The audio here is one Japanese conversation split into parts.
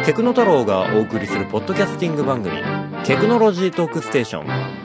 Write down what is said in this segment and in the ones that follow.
テクノ太郎がお送りするポッドキャスティング番組テクノロジートークステーション。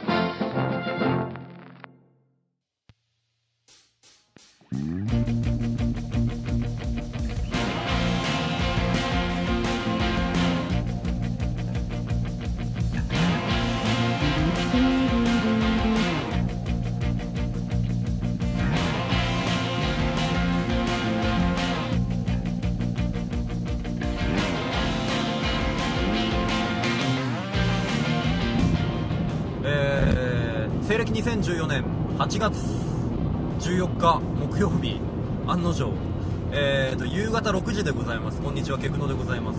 西暦2014年8月14日木曜日、案の定、夕方6時でございます。こんにちは、ケクノでございます。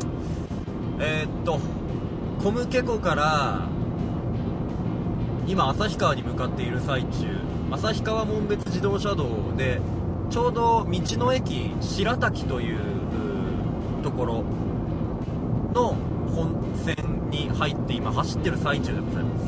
小向湖から今旭川に向かっている最中、旭川紋別自動車道でちょうど道の駅白滝というところの本線に入って今走ってる最中でございます。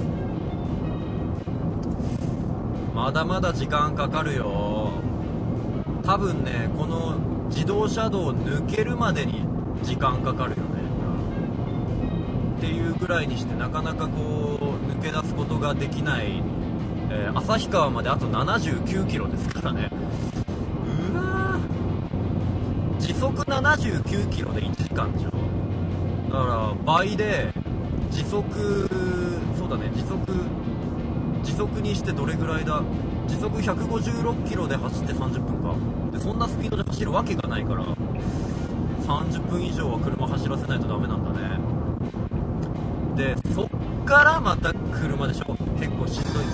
まだまだ時間かかるよ。多分ね、この自動車道を抜けるまでに時間かかるよねっていうぐらいにして、なかなかこう抜け出すことができない、旭川まであと79キロですからね。うわー、時速79キロで1時間でしょ。だから倍で時速、そうだね、時速にしてどれぐらいだ、時速156キロで走って30分か。でそんなスピードで走るわけがないから30分以上は車走らせないとダメなんだね。でそっからまた車でしょ。結構しんどい。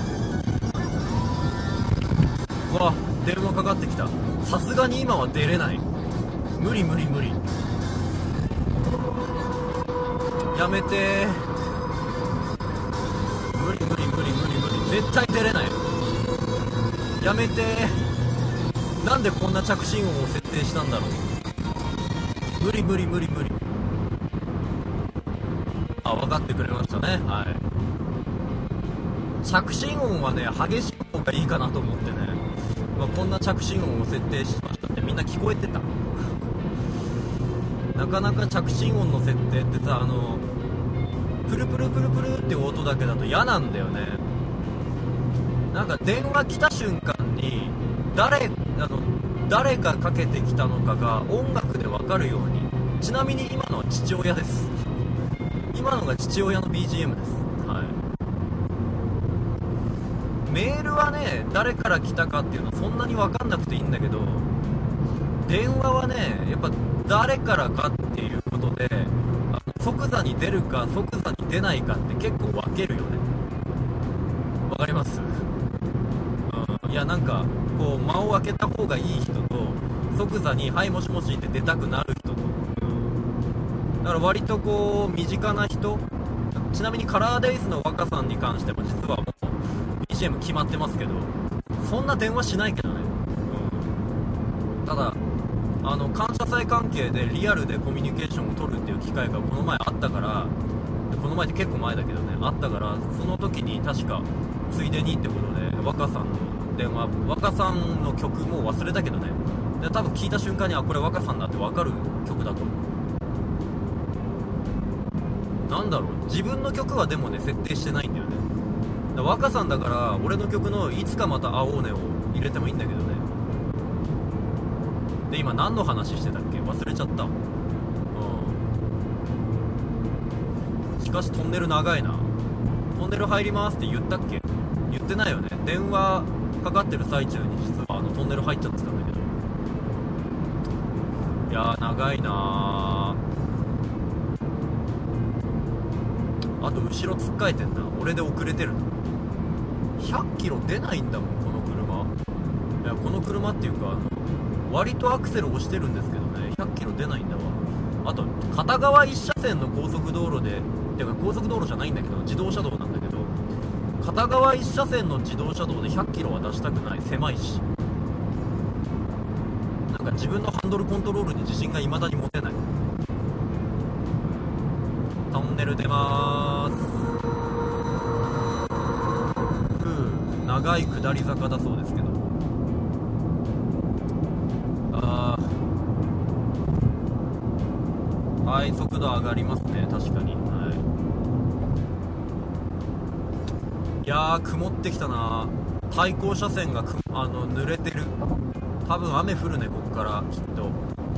うわ、電話かかってきた。さすがに今は出れない。無理やめてー。無理絶対出れない。やめてー。なんでこんな着信音を設定したんだろう。無理。あ、分かってくれましたね。はい、着信音はね激しい方がいいかなと思ってね、こんな着信音を設定しましたって。みんな聞こえてたなかなか着信音の設定ってさ、プルプルっていう音だけだと嫌なんだよね。なんか電話来た瞬間に誰がかけてきたのかが音楽で分かるように。ちなみに今のは父親です。今のが父親の BGM です。はい。メールはね、誰から来たかっていうのはそんなに分かんなくていいんだけど、電話はね、やっぱ誰からかっていうことで即座に出るか即座に出ないかって結構分けるよね。わかります？いや、なんかこう間を空けた方がいい人と、即座にはいもしもしって出たくなる人と、だから割とこう身近な人。ちなみにカラーデイズの若さんに関しても実はもう BGM 決まってますけど、そんな電話しないけどね。ただ感謝祭関係でリアルでコミュニケーションを取るっていう機会がこの前あったから、この前って結構前だけどね、あったから、その時に確かついでにってことで若さんの電話、若さんの曲もう忘れたけどね、で多分聞いた瞬間にこれ若さんだって分かる曲だと思う。なんだろう、自分の曲はでもね設定してないんだよね。だから若さんだから俺の曲のいつかまた会おうねを入れてもいいんだけどね。で今何の話してたっけ、忘れちゃった。しかしトンネル長いな。トンネル入りますって言ったっけ？言ってないよね。電話かかってる最中に実はトンネル入っちゃってたんだけど。いやー長いなー。あと後ろ突っかえてんな。俺で遅れてる。100キロ出ないんだもんこの車。いやこの車っていうか割とアクセル押してるんですけどね、100キロ出ないんだわ。あと片側1車線の高速道路で、てか高速道路じゃないんだけど自動車道なんだけど、片側1車線の自動車道で100キロは出したくない。狭いし、なんか自分のハンドルコントロールに自信が未だに持てない。トンネル出まーす。長い下り坂だそうですけど、 はい、速度上がりますね、確かに。はい。いやー、曇ってきたな。対向車線が濡れてる。多分雨降るね、こっからきっと。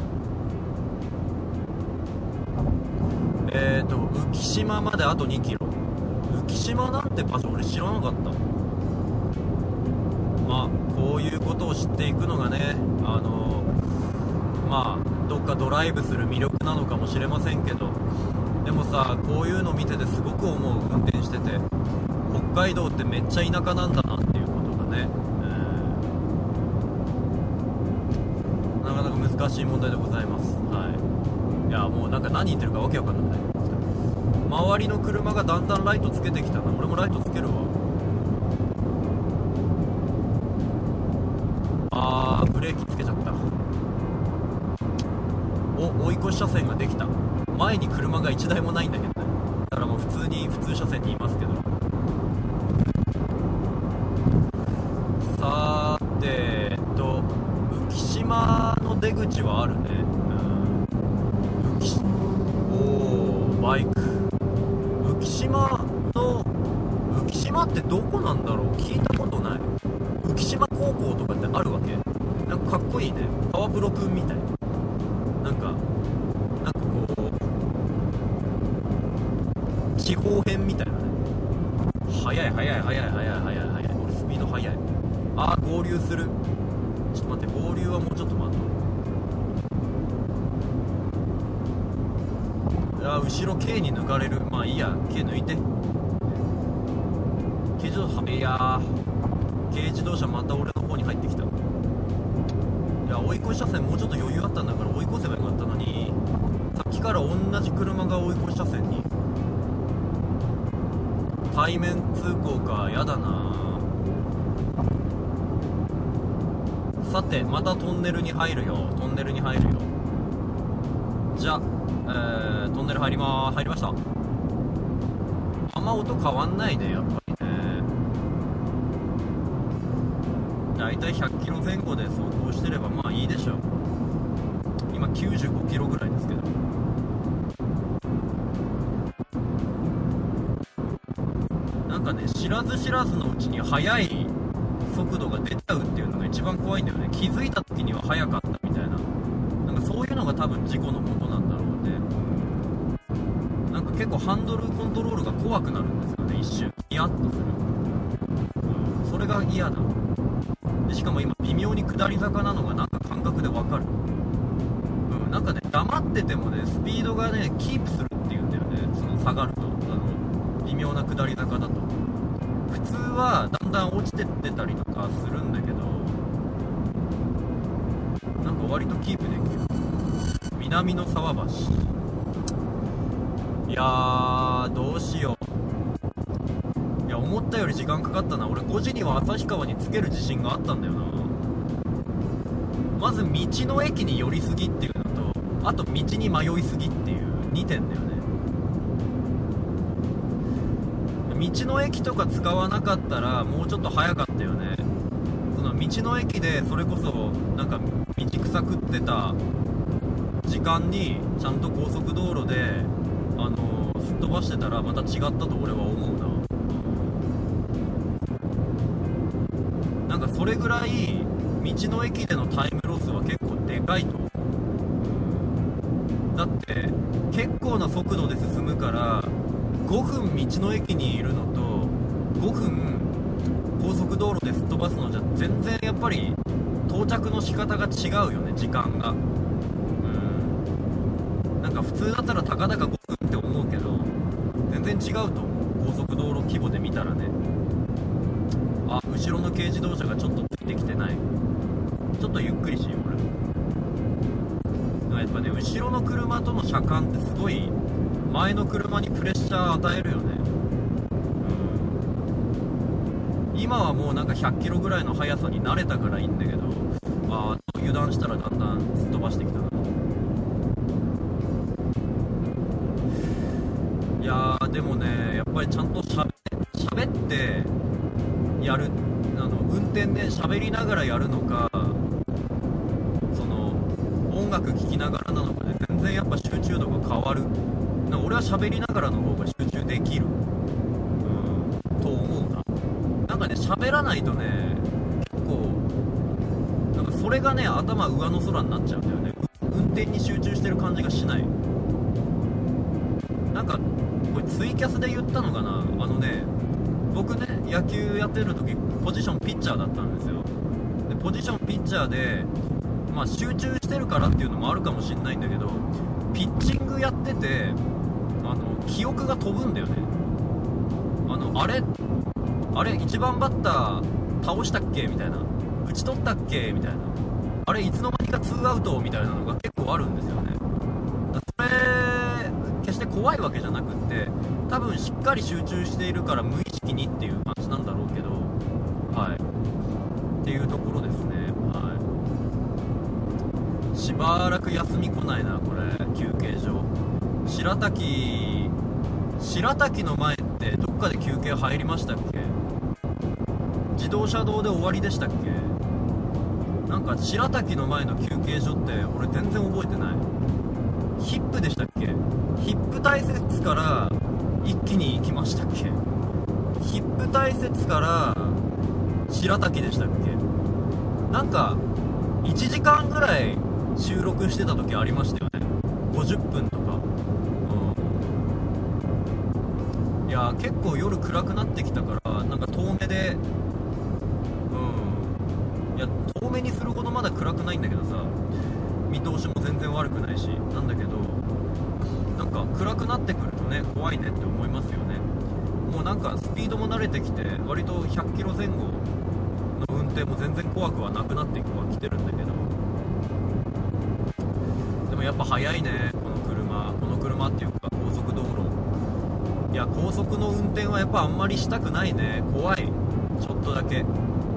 浮島まであと2キロ。浮島なんて場所俺知らなかった。まあこういうことを知っていくのがね、まあどっかドライブする魅力なのかもしれませんけど、でもさ、こういうの見ててすごく思う。運転してて、北海道ってめっちゃ田舎なんだなっていうことがね、なかなか難しい問題でございます。はい。いや、もうなんか何言ってるかわけわかんなくなりました。周りの車がだんだんライトつけてきたな。俺もライトつけるわ。ブレーキつけちゃった。追い越し車線ができた。前に車が1台もないんだけどね。だからもう普通車線にいますけど。さーて浮島の出口はあるね。バイク。浮島ってどこなんだろう。聞いたことない。浮島高校とかってあるわけ？なんかかっこいいね。パワプロくんみたい。なんかこう地方編みたいなね。速い。俺スピード速い。合流する。ちょっと待って、合流はもうちょっと待って。後ろ K に抜かれる。まあいいや、 K 抜いて。軽自動車、いやー、軽自動車また俺の方に入ってきた。いや、追い越し車線もうちょっと余裕あったんだから追い越せばよかったのに、さっきから同じ車が追い越し車線に。対面通行か、やだな。さて、またトンネルに入るよ。じゃあ、トンネル入りました。あんま音変わんないね、やっぱりね。だいたい100キロ前後で走行してればまあいいでしょう。今95キロぐらいですけど。なんかね、知らず知らずのうちに速い速度が出ちゃうっていうのが一番怖いんだよね。気づいた時には速かったみたいな。なんかそういうのが多分事故の元なんだろうね。なんか結構ハンドルコントロールが怖くなるんですよね、一瞬ヒヤッとする。それが嫌だ。でしかも今微妙に下り坂なのがなんか感覚でわかる。なんかね、黙っててもね、スピードがねキープするっていうんだよね。その下がると、微妙な下り坂だと普通はだんだん落ちてってたりとかするんだけど、なんか割とキープできる。南の沢橋。いやー、どうしよう。いや、思ったより時間かかったな。俺5時には旭川に着ける自信があったんだよな。まず道の駅に寄りすぎっていうのと、あと道に迷いすぎっていう2点だよね。道の駅とか使わなかったらもうちょっと早かったよね。その道の駅でそれこそなんか道草食ってた時間にちゃんと高速道路ですっ飛ばしてたらまた違ったと俺は思うな。なんかそれぐらい道の駅でのタイムロスは結構でかいと思う。だって結構な速度で進むから5分道の駅にいるのと5分高速道路ですっ飛ばすのじゃ全然やっぱり到着の仕方が違うよね、時間が。なんか普通だったらたかだか5分って思うけど全然違うと思う、高速道路規模で見たらね。後ろの軽自動車がちょっとついてきてない。ちょっとゆっくりしよう俺。やっぱね、後ろの車との車間ってすごい前の車にプレッシャー与えるよね。今はもうなんか100キロぐらいの速さに慣れたからいいんだけど、油断したらだんだんすっ飛ばしてきたな。いやー、でもね、やっぱりちゃんと喋ってやる、運転で喋りながらやるのか、その音楽聴きながらなのかで全然やっぱぱ集中度が変わる。なんか俺は喋りながらの方が集中できる、と思うな。なんかね、喋らないとね、結構なんかそれがね、頭上の空になっちゃうんだよね。運転に集中してる感じがしない。なんかこれツイキャスで言ったのかな。僕ね、野球やってる時ポジションピッチャーだったんですよ。でポジションピッチャーで、まあ集中してるからっていうのもあるかもしれないんだけど、ピッチングやってて記憶が飛ぶんだよね。あれ1番バッター倒したっけみたいな、打ち取ったっけみたいな、あれいつの間にか2アウトみたいなのが結構あるんですよね。それ決して怖いわけじゃなくって、多分しっかり集中しているから無意識にっていう感じなんだろうけど、はいっていうところですね。はい、しばらく休み来ないなこれ。休憩所白滝の前ってどっかで休憩入りましたっけ？自動車道で終わりでしたっけ？なんか白滝の前の休憩所って俺全然覚えてない。ヒップでしたっけ？ヒップ大雪から一気に行きましたっけ？ヒップ大雪から白滝でしたっけ？なんか1時間ぐらい収録してた時ありましたよね。50分とか。いや結構夜暗くなってきたから、なんか遠目で、いや遠目にするほどまだ暗くないんだけどさ、見通しも全然悪くないしなんだけど、なんか暗くなってくるとね、怖いねって思いますよね。もうなんかスピードも慣れてきて、割と100キロ前後の運転も全然怖くはなくなってはきてるんだけど、でもやっぱ速いねこの車っていうか高速道路。いや高速の運転はやっぱあんまりしたくないね。怖い、ちょっとだけ。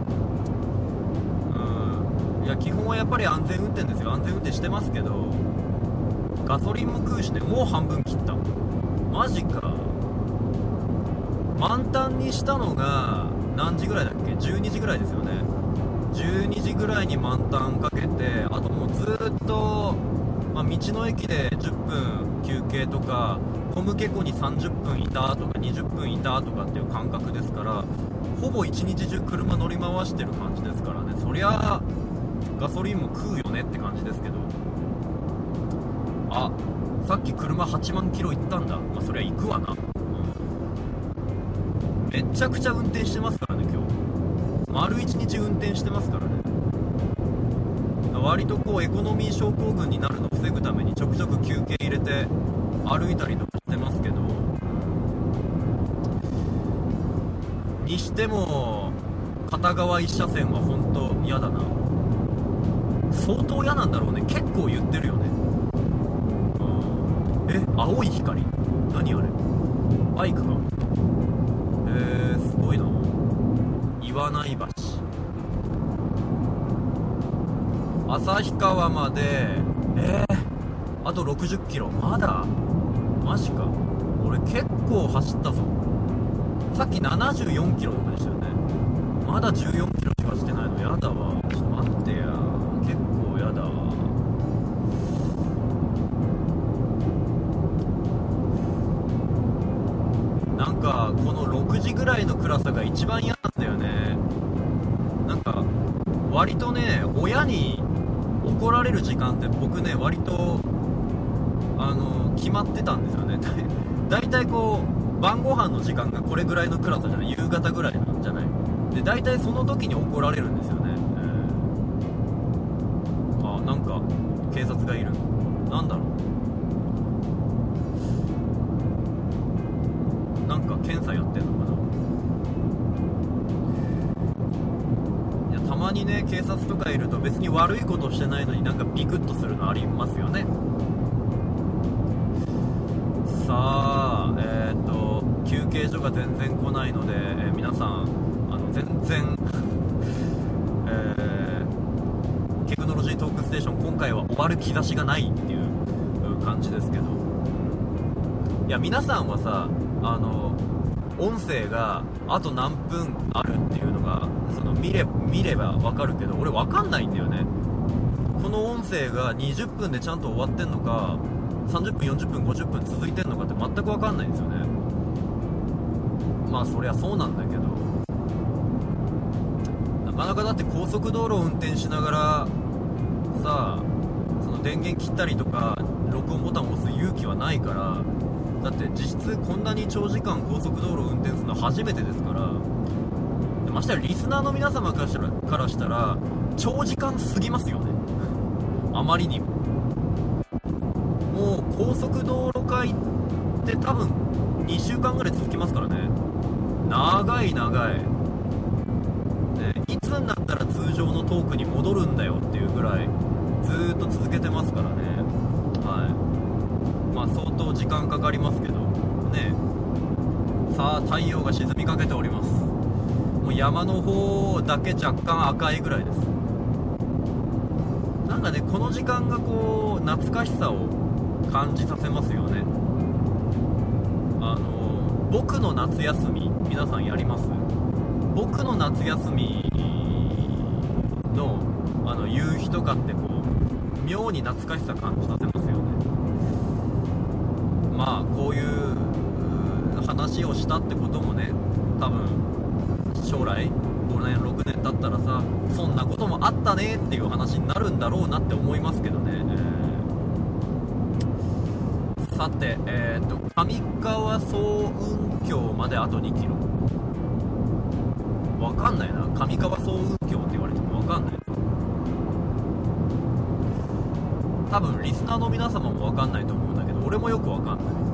いや基本はやっぱり安全運転ですよ。安全運転してますけど、ガソリンも食うしね。もう半分切った。マジか。満タンにしたのが何時ぐらいだっけ？ 12 時ぐらいですよね。12時ぐらいに満タンかけて、あともうずーっと、道の駅で10分休憩とか、小向湖に30分いたとか20分いたとかっていう感覚ですから、ほぼ一日中車乗り回してる感じですからね。そりゃガソリンも食うよねって感じですけど。あ、さっき車8万キロ行ったんだ。そりゃ行くわな。めちゃくちゃ運転してますからね今日。丸1日運転してますからね。割とこうエコノミー症候群になるのを防ぐためにちょくちょく休憩入れて歩いたりとかしてますけど、にしても片側一車線は本当嫌だな。相当嫌なんだろうね。結構言ってるよね。青い光、何あれ？バイクか。すごいな。岩内橋、旭川まであと60キロ。まだ？マジか。俺結構走ったぞ。さっき74キロとかでしたよね。まだ14キロしかしてないの。やだわ。ちょっと待ってや。結構やだわ。なんかこの6時ぐらいの暗さが一番嫌なんだよね。なんか割とね、親に怒られる時間って僕ね、割と決まってたんですよね。だいたいこう晩ご飯の時間がこれぐらいの暗さじゃない？夕方ぐらいなんじゃない？でだいたいその時に怒られるんですよね。なんか警察がいる。なんだろう。なんか検査やってんのかな。いやたまにね、警察とかいると別に悪いことしてないのになんかビクッとするのありますよね。さあ、休憩所が全然来ないので、皆さん全然テクノロジートークステーション今回は終わる兆しがないっていう感じですけど、いや皆さんはさ、音声があと何分あるっていうのが見ればわかるけど、俺わかんないんだよね。この音声が20分でちゃんと終わってんのか 30分40分50分続いてんのかって全く分かんないんですよね。まあそりゃそうなんだけど、なかなかだって高速道路を運転しながらさあ、その電源切ったりとか録音ボタンを押す勇気はないから。だって実質こんなに長時間高速道路を運転するのは初めてですから。でましてやリスナーの皆様からしたら長時間すぎますよね、あまりにも。もう高速道路会って多分2週間ぐらい続きますからね。長い長い、ね、いつになったら通常のトークに戻るんだよっていうぐらいずーっと続けてますからね。はい、まあ相当時間かかりますけどね。さあ太陽が沈みかけております。もう山の方だけ若干赤いぐらいです。なんかね、この時間がこう懐かしさを感じさせますよね。僕の夏休み、皆さんやります？僕の夏休みの夕日とかってこう妙に懐かしさ感じさせますよね。まあこういう話をしたってこともね、多分将来5年6年経ったらさ、そんなこともあったねっていう話になるんだろうなって思いますけどね。さて、上川総運橋まであと2キロ。わかんないな。上川総運橋って言われてもわかんない。多分リスナーの皆様もわかんないと思うんだけど、俺もよくわかん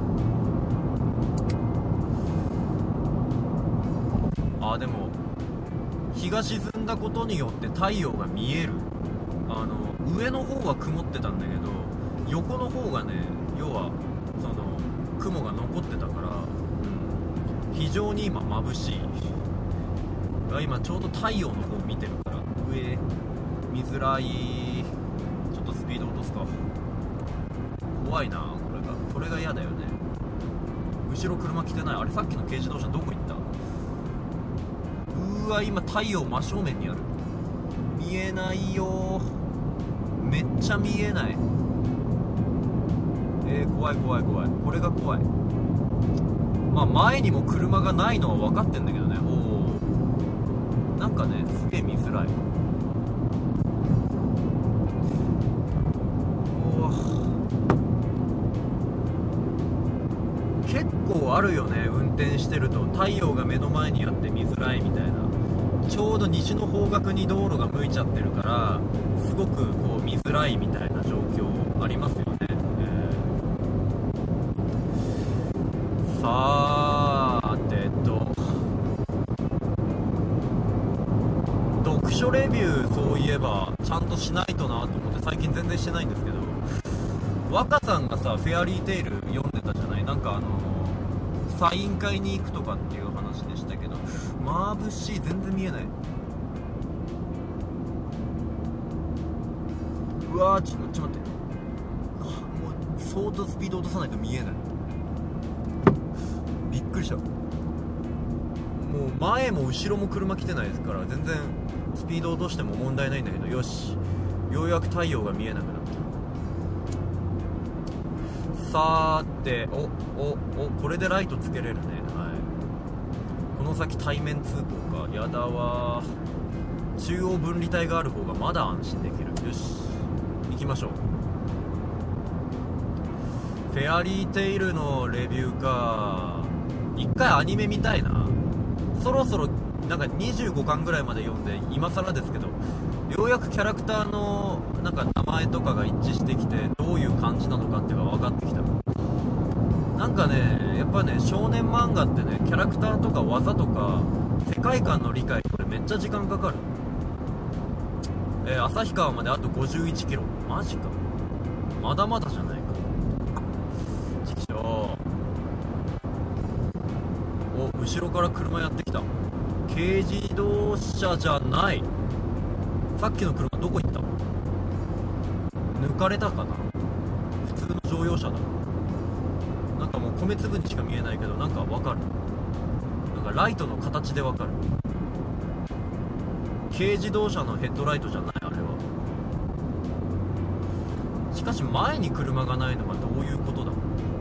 ない。あ、でも日が沈んだことによって太陽が見える。上の方は曇ってたんだけど、横の方がね、要はその雲が残ってたから、非常に今眩しい。今ちょうど太陽の方見てるから上見づらい。ちょっとスピード落とすか。怖いな、これが嫌だよね。後ろ車来てない。あれ、さっきの軽自動車どこ行った？うわ、今太陽真正面にある。見えないよ、めっちゃ見えない。怖い。これが怖い。まあ前にも車がないのは分かってんだけどね。なんかね、すげえ見づらい。結構あるよね、運転してると太陽が目の前にあって見づらいみたいな。ちょうど西の方角に道路が向いちゃってるから、すごくこう見づらいみたいな状況ありますよね。読書レビュー、そういえばちゃんとしないとなと思って最近全然してないんですけど、若さんがさ、フェアリーテイル読んでたじゃない。なんかサイン会に行くとかっていう話でしたけど、眩しい、全然見えない。うわー、ちょっと待って、もう相当スピード落とさないと見えない。びっくりした。もう前も後ろも車来てないですから全然スピード落としても問題ないんだけど、よし、ようやく太陽が見えなくなった。さーて、これでライトつけれるね。はい、この先対面通行か。やだわー。中央分離帯がある方がまだ安心できる。よし、行きましょう。フェアリーテイルのレビューか。一回アニメ見たいな。そろそろなんか25巻ぐらいまで読んで、今更ですけど、ようやくキャラクターのなんか名前とかが一致してきて、どういう感じなのかっていうのが分かってきた。なんかね、やっぱね、少年漫画ってね、キャラクターとか技とか世界観の理解、これめっちゃ時間かかる。旭川まであと51キロ。マジか、まだまだじゃないか。ちくしょう。後ろから車やってきた。軽自動車じゃない。さっきの車どこ行った？抜かれたかな。普通の乗用車だ。なんかもう米粒にしか見えないけど、なんかわかる。なんかライトの形でわかる。軽自動車のヘッドライトじゃない、あれは。 しかし前に車がないのはどういうことだ。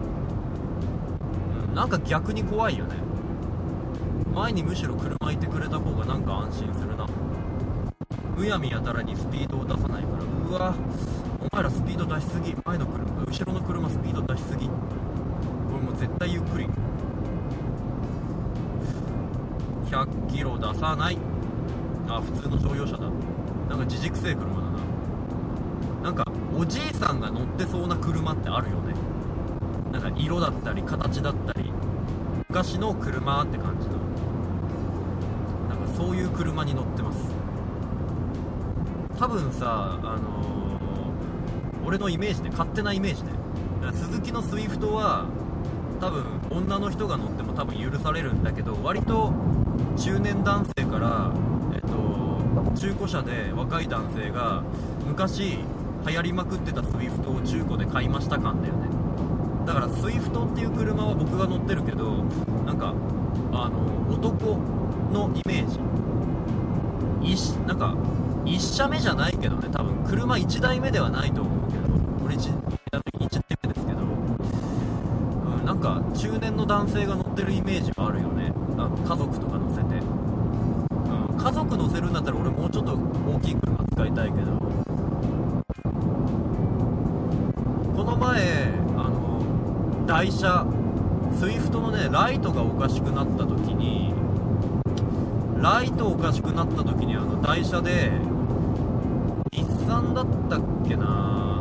なんか逆に怖いよね。前にむしろ車いてくれた方がなんか安心するな。むやみやたらにスピードを出さないから。うわ、お前らスピード出しすぎ。前の車、後ろの車スピード出しすぎ。これもう絶対ゆっくり。100キロ出さない。あ、普通の乗用車だ。なんか自軸性車だな。なんかおじいさんが乗ってそうな車ってあるよね。なんか色だったり形だったり昔の車って感じの、なんかそういう車に乗ってます。多分さ、俺のイメージで、勝手なイメージで、鈴木のスイフトは多分女の人が乗っても多分許されるんだけど、割と中年男性から、中古車で若い男性が昔流行りまくってたスイフトを中古で買いました感だよね。だからスイフトっていう車は僕が乗ってるけど、なんか男のイメージ、なんか1社目じゃないけどね、多分車1台目ではないと思うけど、俺1台目ですけど、なんか中年の男性が乗ってるイメージはあるよね。家族とか乗せて、家族乗せるんだったら俺もうちょっと大きい車使いたいけど、この前台車スイフトのねライトがおかしくなった時に、台車で日産だったっけな、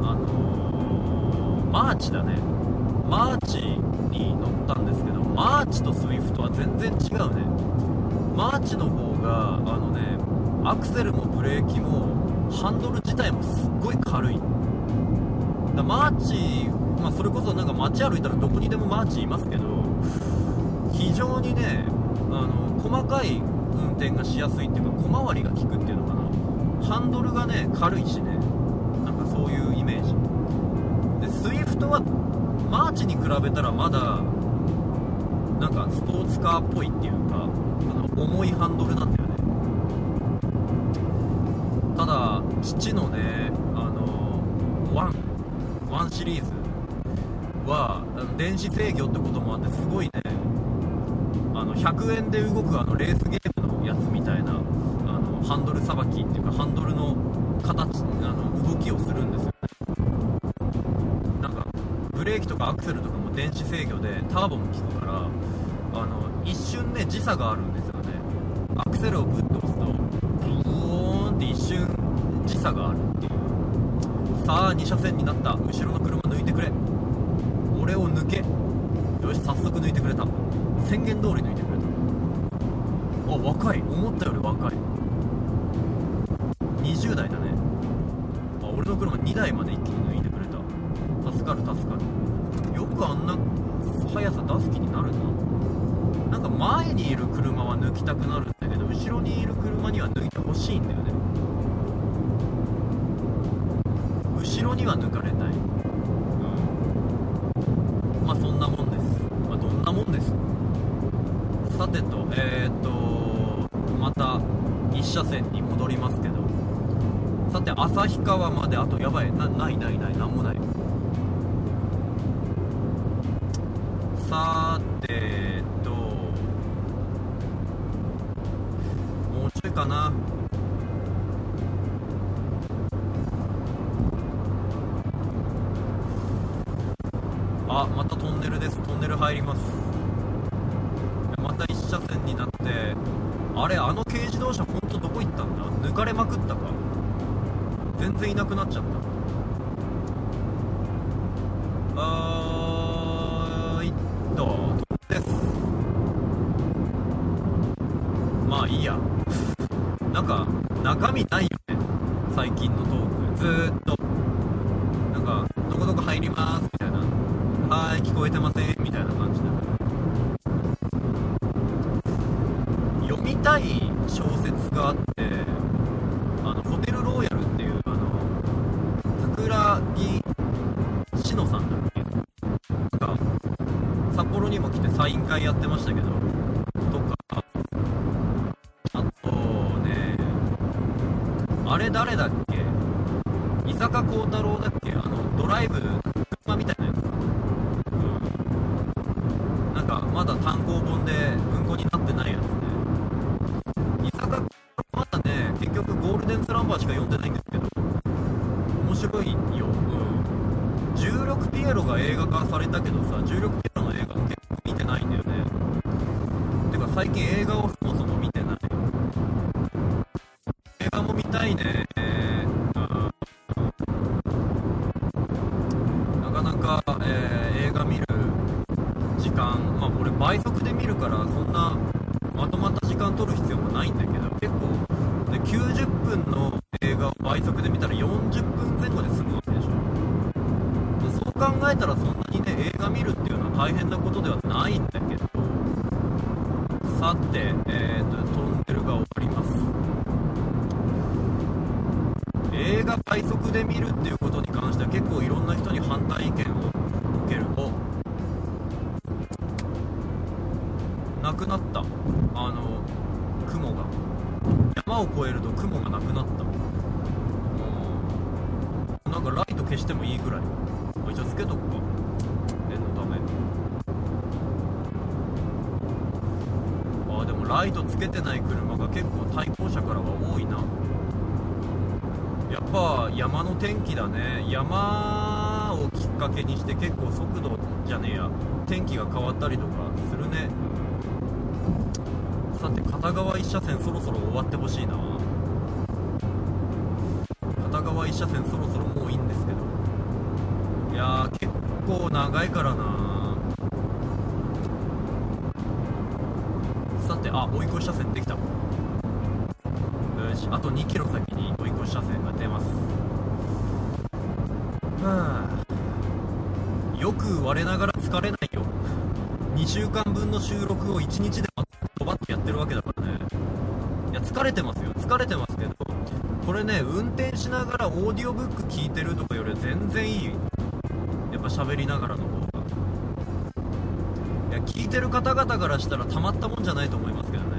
マーチだね、マーチに乗ったんですけど、マーチとスイフトは全然違うね。マーチの方がアクセルもブレーキもハンドル自体もすっごい軽い。マーチ、それこそなんか街歩いたらどこにでもマーチいますけど、非常にね細かい運転がしやすいっていうか、小回りが利くっていうのかな。ハンドルがね軽いしね、なんかそういうイメージで、スイフトはマーチに比べたらまだなんかスポーツカーっぽいっていうか、重いハンドルなんだよね。ただ父のねワンシリーズは電子制御ってこともあってすごいね、100円で動くレースゲームのやつみたいなハンドルさばきっていうか、ハンドルの形動きをするんですよね。なんかブレーキとかアクセルとかも電子制御でターボも効くから、一瞬ね時差があるんですよね。アクセルをグッと押すとブーンって一瞬時差があるっていう。さあ2車線になった。後ろの車抜いてくれ、俺を抜け。よし、早速抜いてくれた。宣言通り抜いてくれた。あ、若い、思ったより若い。20代だね。あ、俺の車2台まで一気に抜いてくれた。助かる。よくあんな速さ出す気になるな。なんか前にいる車は抜きたくなるんだけど、後ろにいる車には抜いてほしいんだよね。後ろには抜かれたい。そんなもんです。どんなもんです。さてとまた1車線に戻りますけど、さて旭川まであとやばいないなんもない。さてともうちょいかな。あ、またトンネルです。トンネル入ります。また1車線になって、あれ、軽自動車ほんとどこ行ったんだ。抜かれまくったか。全然いなくなっちゃった。です。まあいいや。なんか中身ないよね、最近のトーク。ずーっとなんかどこどこ入りますみたいな、はーい聞こえてませんみたいな感じで、読みたい小説があって、ホテルロイヤルっていう桜木志乃さんだっけ、なんか札幌にも来てサイン会やってましたけど、とか、あとね、あれ誰だっけ、伊坂幸太郎だっけ、ドラブ車みたいなやつ、なんかまだ単行本で文庫になってないやつね。伊坂まだね、結局ゴールデンスランバーしか読んでないんですけど、面白いよ。重力ピエロが映画化されたけどさ、重力ピエロの映画結構見てないんだよね。てか最近映画をそもそも見てない。映画も見たいね。なかなか、映画見る時間、まあ俺倍速で見るからそんなまとまった時間取る必要もないんだけど、結構で90分の映画を倍速で見たら40分前後で済むわけでしょ。そう考えたらそんなにね、映画見るっていうのは大変なことではないんだけど、さて、トンネルが終わります。映画倍速で見るっていうことに関しては結構いろんな人に反対意見を受ける。なくなった、雲が、山を越えると雲がなくなった。なんかライト消してもいいぐらい。一応つけとくか、念のため。でもライトつけてない車が結構対向車からは多いな。やっぱ山の天気だね。山をきっかけにして結構速度じゃねえや、天気が変わったりとかするね。さて、片側1車線そろそろ終わってほしいな。片側1車線そろそろもういいんですけど、いやー結構長いからな。さて、追い越し車線できた。よし、あと2キロ先に追い越し車線が出ます。よく我ながら疲れないよ。2週間分の収録を1日でバッとやってるわけだからね。いや、疲れてますよ、疲れてますけど、これね、運転しながらオーディオブック聞いてるとかよりは全然いい。やっぱ喋りながらの方が。いや、聞いてる方々からしたらたまったもんじゃないと思いますけどね。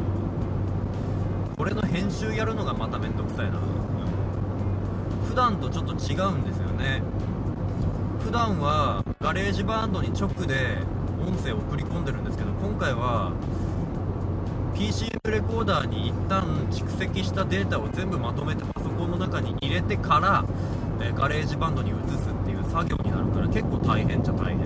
これの編集やるのがまためんどくさいな。普段とちょっと違うんですよね。普段はガレージバンドに直で音声を送り込んでるんですけど、今回は PCM レコーダーに一旦蓄積したデータを全部まとめてパソコンの中に入れてから、ガレージバンドに移すっていう作業になるから結構大変っちゃ大変。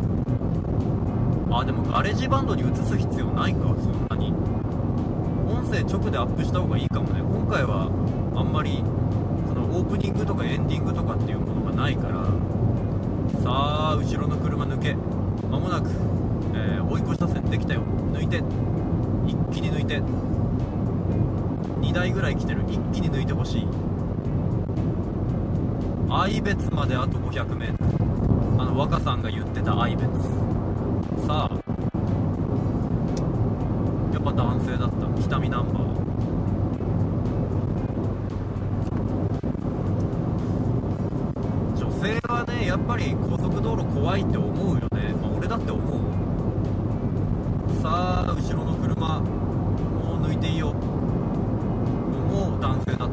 でもガレージバンドに移す必要ないか、そんなに。音声直でアップした方がいいかもね。今回はあんまりそのオープニングとかエンディングとかっていうものがないから。さあ、後ろの車抜け、間もなく、追い越し車線できたよ。抜いて、一気に抜いて、2台ぐらい来てる。一気に抜いてほしい。愛別まであと 500m。若さんが言ってた愛別。さあ、やっぱ男性だった。北見ナンバー。女性はね、やっぱり高速道路怖いって思うよね。俺だって思う。さあ、後ろの車、もう抜いていいよ。もう男性だった。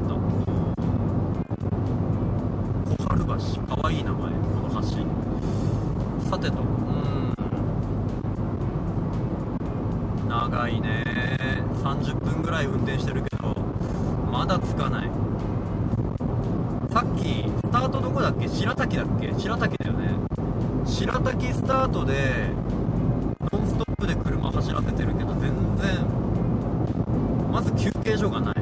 小春橋、かわいい名前、この橋。さてと、長いね。30分ぐらい運転してるけど、まだ着かない。さっき、スタートどこだっけ？白滝だっけ？白滝だよね。白滝スタートで、ノンストップで車走らせてるけど、全然、まず休憩所がない。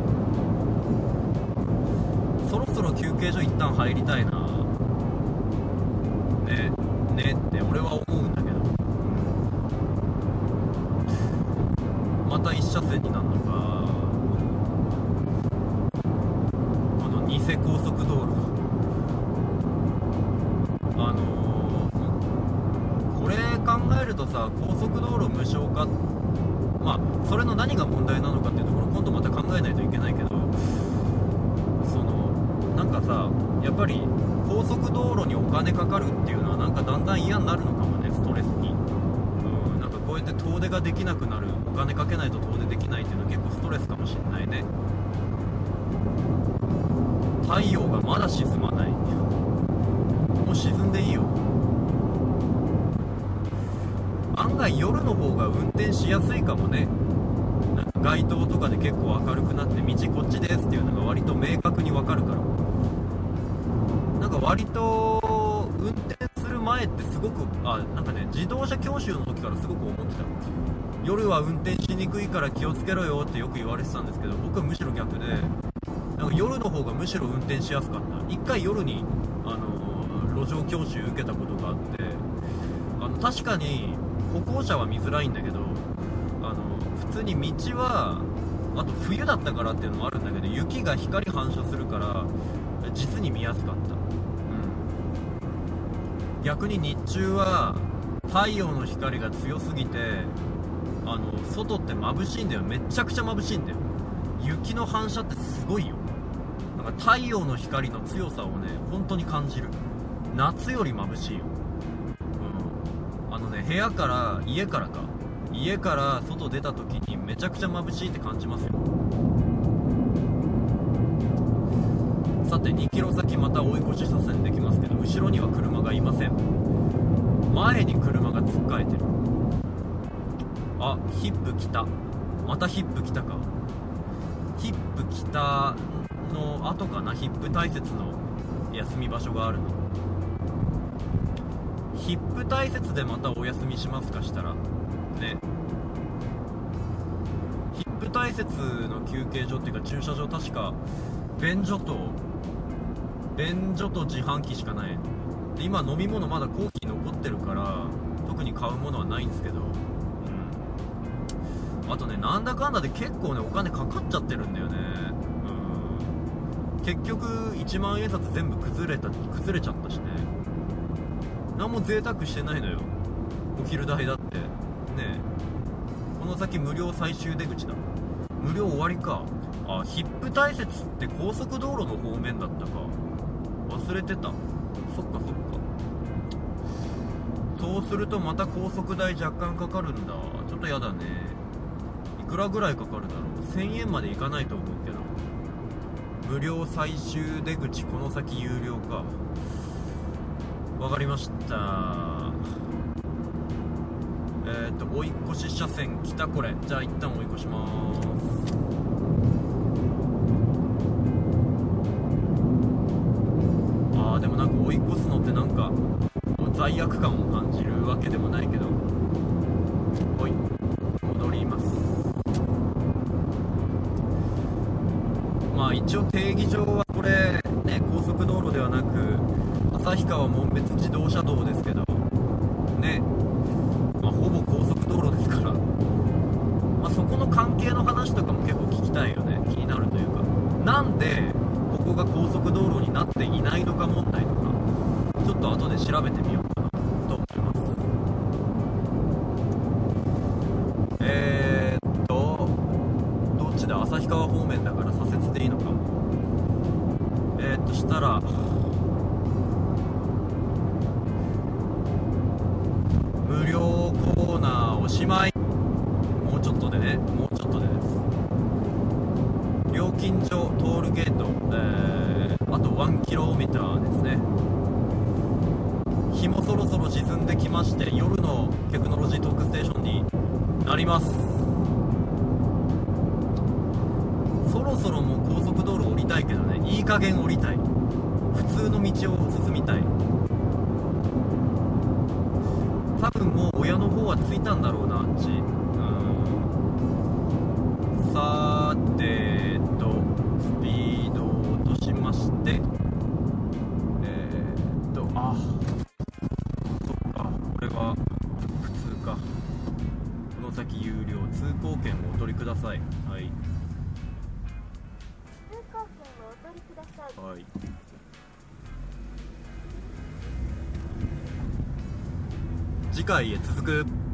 そろそろ休憩所一旦入りたいな。ねって俺は思うんだけど。また一車線になるのか。この偽高速道路。これ考えるとさ、高速道路無償化、それの何が問題なのかっていうところ、今度また考えないといけないけど、なんかさ、やっぱり高速道路にお金かかるっていうのはなんかだんだん嫌になるのかもね、ストレスに。なんかこうやって遠出ができなくなる、お金かけないと遠出できないっていうのは結構ストレスかもしんないね。太陽がまだ沈まない。もう沈んでいいよ。案外夜の方が運転しやすいかもね。なんか街灯とかで結構明るくなって道こっちですっていうのが割と明確にわかるから、なんか割と運転する前ってすごくなんかね、自動車教習の時からすごく思ってた。夜は運転しにくいから気をつけろよってよく言われてたんですけど、僕はむしろ逆で、なんか夜の方がむしろ運転しやすかった。一回夜に路上教習受けたことがあって、確かに歩行者は見づらいんだけど、普通に道は、あと冬だったからっていうのもあるんだけど、雪が光反射するから実に見やすかった。逆に日中は太陽の光が強すぎて、外って眩しいんだよ。めちゃくちゃ眩しいんだよ。雪の反射ってすごいよ。なんか太陽の光の強さをね、本当に感じる。夏より眩しいよ。家から外出た時にめちゃくちゃ眩しいって感じますよ。さて2キロ先また追い越し車線できますけど、後ろには車がいません。前に車が突っかえてる。ヒップ来た。またヒップ来たか。ヒップ来たの後かな。ヒップ大雪の休み場所があるの。ヒップ大雪でまたお休みしますかしたらね。ヒップ大雪の休憩所っていうか駐車場、確か便所と自販機しかない。で今飲み物まだコーヒー残ってるから特に買うものはないんですけど、あとね、なんだかんだで結構ねお金かかっちゃってるんだよね。結局1万円札全部崩れちゃったしね。何も贅沢してないのよ。お昼代だってね。この先無料最終出口だ。無料終わりか。ヒップ大雪って高速道路の方面だったか。忘れてた。そっか。そうするとまた高速代若干かかるんだ。ちょっとやだね。いくらぐらいかかるだろう。1000円までいかないと思うけど。無料最終出口、この先有料か。わかりました。追い越し車線来た。これじゃあ一旦追い越しまーす。でもなんか追い越すのってなんか罪悪感を感じるわけでもないけど、戻ります。一応定義上はこれね、高速道路ではなく旭川紋別自動車道ですけどね、ほぼ高速道路ですから、そこの関係の話とかも結構聞きたいよね。気になるというか、なんでここが高速道路になっていないのか問題とか、ちょっと後で調べてみようかなと思います。どっちだ。旭川方面だから左折でいいのか。したら無料コーナーおしまい。もうちょっとでです。料金所、トールゲート、あと1キロメーターですね。日もそろそろ沈んできまして、夜のテクノロジートークステーションになります。そろそろもう高速道路降りたいけどね。いい加減降りたい。普通の道を進みたい。多分もう親の方は着いたんだろうな、あっち。さてスピードを落としまして、そっか、これは普通か。この先有料。通行券をお取りください。はい、 通行券をお取りください。 はい。次回へ続く。